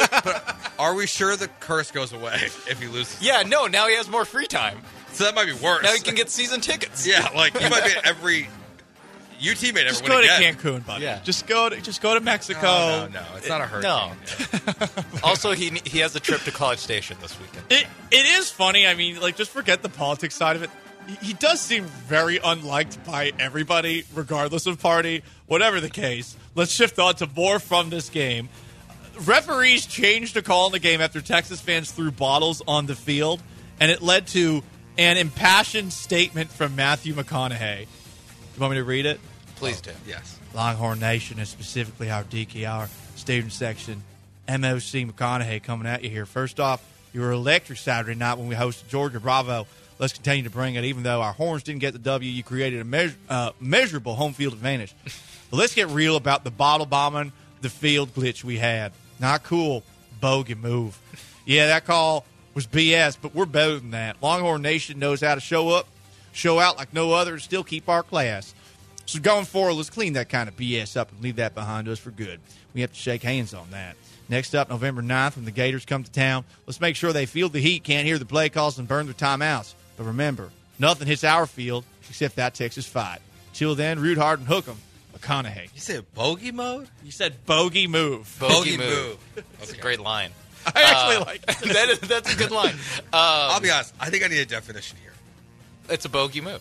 sure the curse goes away if he loses? Yeah, no. Now he has more free time. So that might be worse. Now he can get season tickets. Yeah, like he might be at every UT made Just everyone go to again. Cancun, buddy. Yeah. Just go to Mexico. No, it's not a hurricane. No. Also, he has a trip to College Station this weekend. It is funny. I mean, like, just forget the politics side of it. He does seem very unliked by everybody, regardless of party. Whatever the case, let's shift on to more from this game. Referees changed a call in the game after Texas fans threw bottles on the field, and it led to an impassioned statement from Matthew McConaughey. You want me to read it? Please do. Yes. Longhorn Nation, and specifically our DKR student section, MOC McConaughey coming at you here. First off, you were electric Saturday night when we hosted Georgia. Bravo. Let's continue to bring it. Even though our Horns didn't get the W, you created a measurable home field advantage. But let's get real about the bottle bombing, the field glitch we had. Not cool. Bogey move. Yeah, that call was BS, but we're better than that. Longhorn Nation knows how to show up, show out like no other, and still keep our class. So going forward, let's clean that kind of BS up and leave that behind us for good. We have to shake hands on that. Next up, November 9th, when the Gators come to town, let's make sure they feel the heat, can't hear the play calls, and burn their timeouts. But remember, nothing hits our field except that Texas fight. Till then, root hard and hook 'em. McConaughey. You said bogey mode? You said bogey move. Bogey move. That's a great line. I actually like that. That's a good line. I'll be honest. I think I need a definition here. It's a bogey move.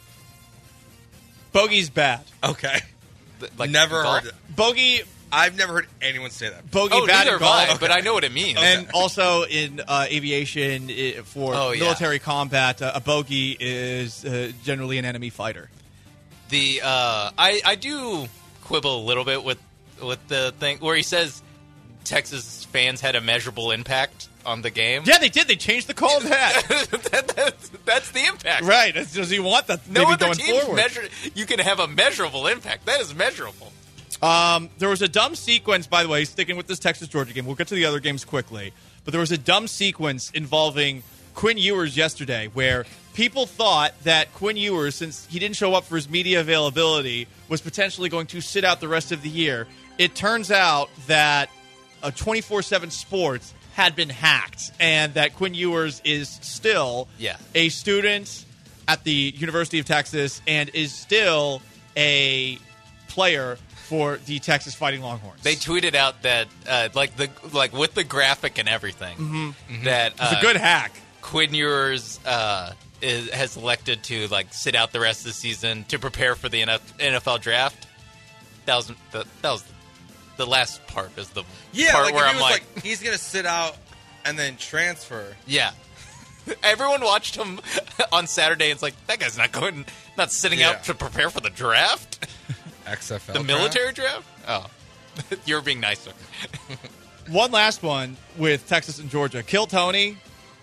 Bogey's bad. Okay. Like never golf? heard it. Bogey. I've never heard anyone say that. Bogey bad neither in have I, golf. but I know what it means. And also in aviation, for military combat, a bogey is generally an enemy fighter. The I do quibble a little bit with the thing where he says Texas fans had a measurable impact on the game. Yeah, they did. They changed the call to that. That's the impact. Right. Does he want that? No maybe other going teams forward. you can have a measurable impact. That is measurable. There was a dumb sequence, by the way, sticking with this Texas-Georgia game. We'll get to the other games quickly. But there was a dumb sequence involving Quinn Ewers yesterday where people thought that Quinn Ewers, since he didn't show up for his media availability, was potentially going to sit out the rest of the year. It turns out that 24/7 Sports had been hacked and that Quinn Ewers is still a student at the University of Texas and is still a player for the Texas Fighting Longhorns. They tweeted out that with the graphic and everything that it's a good hack. Quinn Ewers has elected to sit out the rest of the season to prepare for the NFL draft. That was the last part is the part where I'm like he's gonna sit out and then transfer. Yeah. Everyone watched him on Saturday. It's like that guy's not sitting out to prepare for the draft. XFL the military draft? Oh. You're being nicer. One last one with Texas and Georgia. Kill Tony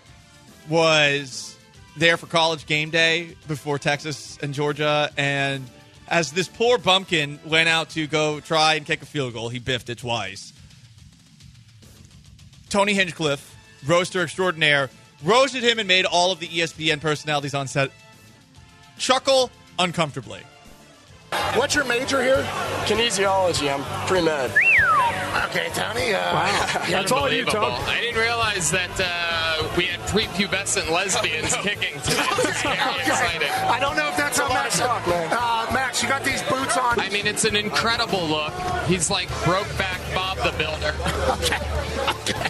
was there for college game day before Texas and Georgia, and as this poor bumpkin went out to go try and kick a field goal, he biffed it twice. Tony Hinchcliffe, roaster extraordinaire, roasted him and made all of the ESPN personalities on set chuckle uncomfortably. What's your major here? Kinesiology. I'm pre-med. Okay, Tony. Wow. That's all you, Tony. I didn't realize that we had prepubescent lesbians kicking today. It's very exciting. I don't know if that's how Max talk, man. Max, you got these boots on. I mean, it's an incredible look. He's like Brokeback Bob the Builder. Okay.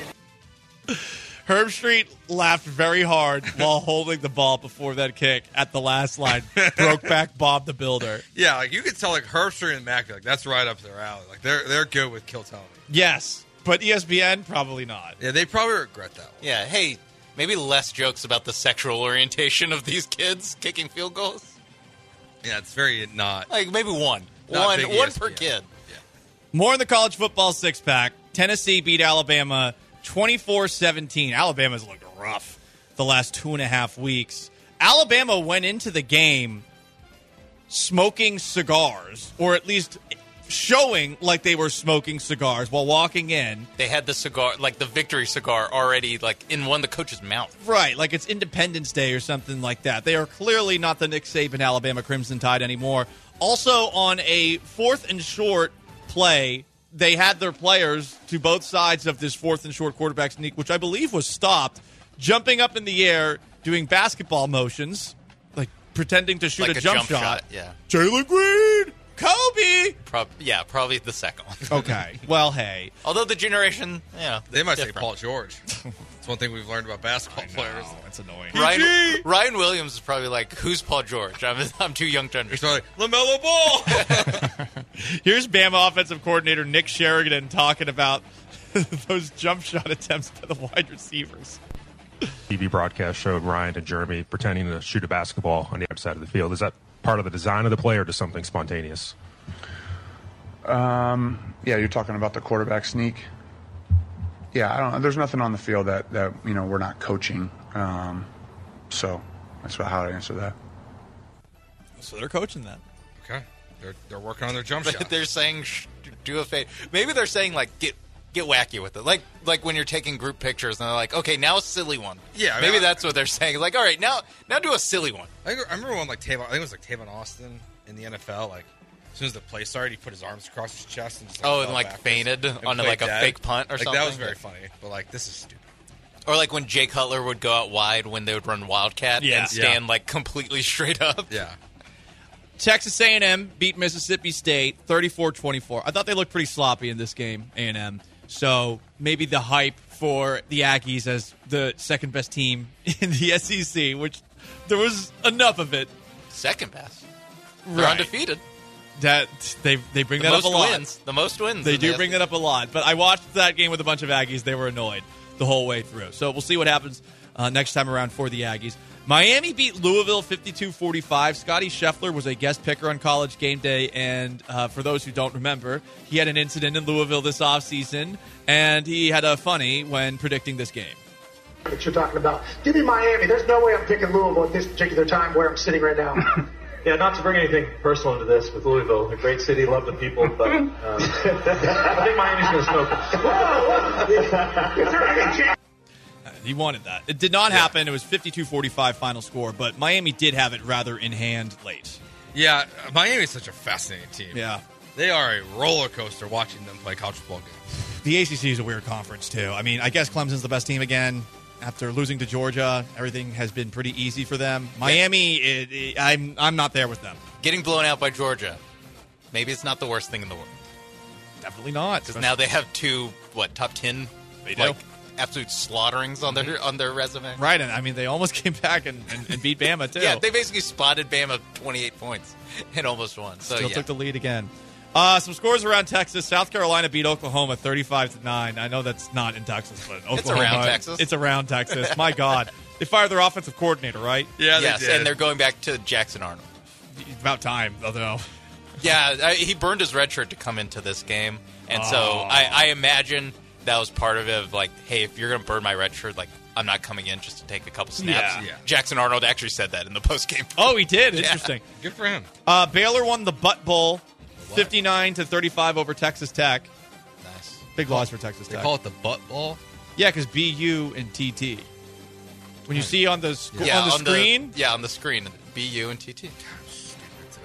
Herb Street laughed very hard while holding the ball before that kick at the last line. Brokeback Bob the Builder. Yeah, like you could tell, like Herbstreit and Mack, like that's right up their alley. Like they're good with Kill Tony. Yes, but ESPN probably not. Yeah, they probably regret that one. Yeah, hey, maybe less jokes about the sexual orientation of these kids kicking field goals. Yeah, it's very not. Like maybe one big per ESPN. kid. More in the college football six-pack. Tennessee beat Alabama 24-17. Alabama's looked rough the last 2.5 weeks. Alabama went into the game smoking cigars, or at least showing like they were smoking cigars while walking in. They had the cigar, like the victory cigar, already like in one of the coach's mouth. Right, like it's Independence Day or something like that. They are clearly not the Nick Saban Alabama Crimson Tide anymore. Also, on a 4th and short play, they had their players to both sides of this 4th and short quarterback sneak, which I believe was stopped, jumping up in the air, doing basketball motions, like pretending to shoot Like a jump shot. Yeah. Jalen Green! Kobe! Probably the second one. Okay. Well, hey. Although the generation, They might different. say Paul George. That's one thing we've learned about basketball players. That's annoying. Ryan Williams is probably like, who's Paul George? I'm too young to understand. Like, LaMelo Ball! Here's Bama offensive coordinator Nick Sheridan talking about those jump shot attempts by the wide receivers. TV broadcast showed Ryan and Jeremy pretending to shoot a basketball on the outside of the field. Is that part of the design of the play or just something spontaneous? Yeah, you're talking about the quarterback sneak. Yeah, I don't. There's nothing on the field that we're not coaching. So that's how I answer that. So they're coaching that. Okay, they're working on their jump shot. They're saying do a fade. Maybe they're saying like get wacky with it. Like when you're taking group pictures and they're like, okay, now a silly one. Yeah, maybe that's what they're saying. Like, all right, now do a silly one. I remember when Tavon. I think it was Tavon Austin in the NFL. Like as soon as the play started, he put his arms across his chest and just fell backwards fainted and on played like a dead. fake punt or like, something. That was very funny. But like this is stupid. Or like when Jay Cutler would go out wide when they would run Wildcat and stand like completely straight up. Yeah. Texas A&M beat Mississippi State 34-24. I thought they looked pretty sloppy in this game, A&M. So maybe the hype for the Aggies as the second best team in the SEC, which there was enough of it. Second best. They're undefeated. That they bring that up a lot. The most wins. They do bring that up a lot. But I watched that game with a bunch of Aggies. They were annoyed the whole way through. So we'll see what happens next time around for the Aggies. Miami beat Louisville 52-45. Scotty Scheffler was a guest picker on College Game Day, and for those who don't remember, he had an incident in Louisville this offseason, and he had a funny when predicting this game. That you're talking about. Give me Miami. There's no way I'm picking Louisville at this particular time where I'm sitting right now. Yeah, not to bring anything personal into this with Louisville. A great city, love the people, but I think Miami's going to smoke it. He wanted that. It did not happen. It was 52-45 final score, but Miami did have it rather in hand late. Yeah, Miami's such a fascinating team. Yeah. They are a roller coaster watching them play college football games. The ACC is a weird conference, too. I mean, I guess Clemson's the best team again. After losing to Georgia, everything has been pretty easy for them. Miami, I'm not there with them. Getting blown out by Georgia, maybe it's not the worst thing in the world. Definitely not. Because now they have two, top 10? They do. Absolute slaughterings on their resume. Right, and I mean, they almost came back and beat Bama, too. Yeah, they basically spotted Bama 28 points and almost won. So, Still took the lead again. Some scores around Texas. South Carolina beat Oklahoma 35-9. I know that's not in Texas, but Oklahoma. It's around Texas. It's around Texas. My God. They fired their offensive coordinator, right? Yeah, yes, they did. And they're going back to Jackson Arnold. About time, although. Yeah, he burned his red shirt to come into this game. And so I imagine that was part of it of like, hey, if you're going to burn my red shirt, like, I'm not coming in just to take a couple snaps. Yeah. Jackson Arnold actually said that in the postgame. Oh, he did? Interesting. Good for him. Baylor won the Butt Bowl 59-35 over Texas Tech. Nice. Big loss for Texas They Tech. call it the Butt Bowl? Yeah, because BU and TT. When you see on the screen? On the screen, BU and TT.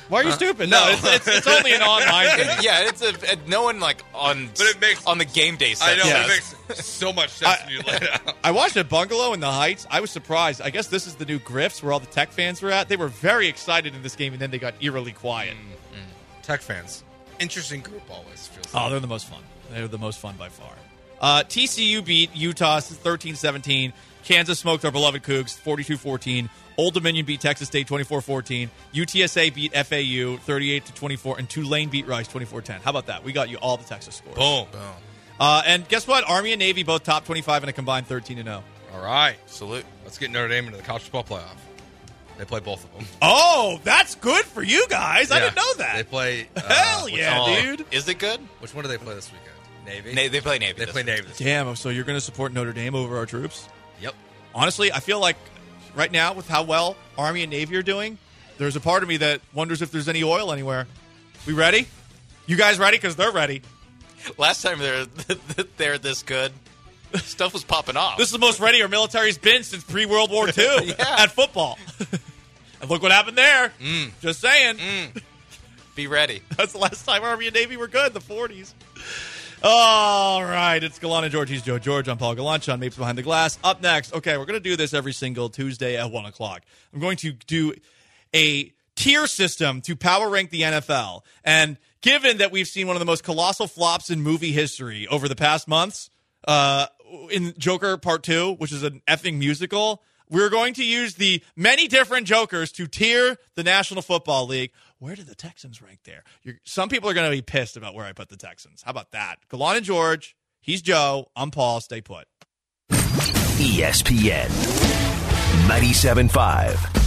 Why are you stupid? No, it's only an online thing. Yeah, no one on the game day set. I know, says. it makes so much sense when you lay it out. I watched a Bungalow in the Heights. I was surprised. I guess this is the new Griffs where all the Tech fans were at. They were very excited in this game, and then they got eerily quiet. Tech fans. Interesting group always. Feels Oh, they're the most fun. They're the most fun by far. TCU beat Utah 13-17. Kansas smoked our beloved Cougs 42-14. Old Dominion beat Texas State 24-14. UTSA beat FAU 38-24. And Tulane beat Rice 24-10. How about that? We got you all the Texas scores. Boom. And guess what? Army and Navy both top 25 in a combined 13-0. All right. Salute. Let's get Notre Dame into the college football playoff. They play both of them. Oh, that's good for you guys. I Yeah. didn't know that. They play. Hell yeah, dude. Is it good? Which one do they play this weekend? Navy? They play Navy. They play Navy this Damn, so you're going to support Notre Dame over our troops? Yep. Honestly, I feel like right now with how well Army and Navy are doing, there's a part of me that wonders if there's any oil anywhere. We ready? You guys ready? Because they're ready. Last time they're this good, stuff was popping off. This is the most ready our military's been since pre-World War II at football. And look what happened there. Just saying. Be ready. That's the last time Army and Navy were good, the 40s. All right, it's Gallant and George. He's Joe George. I'm Paul Gallant. Sean Mapes behind the glass. Up next, okay, we're going to do this every single Tuesday at 1 o'clock. I'm going to do a tier system to power rank the NFL. And given that we've seen one of the most colossal flops in movie history over the past months, in Joker Part 2, which is an effing musical, we're going to use the many different Jokers to tier the National Football League. Where do the Texans rank there? Some people are going to be pissed about where I put the Texans. How about that? Gallant and George. He's Joe. I'm Paul. Stay put. ESPN 97.5.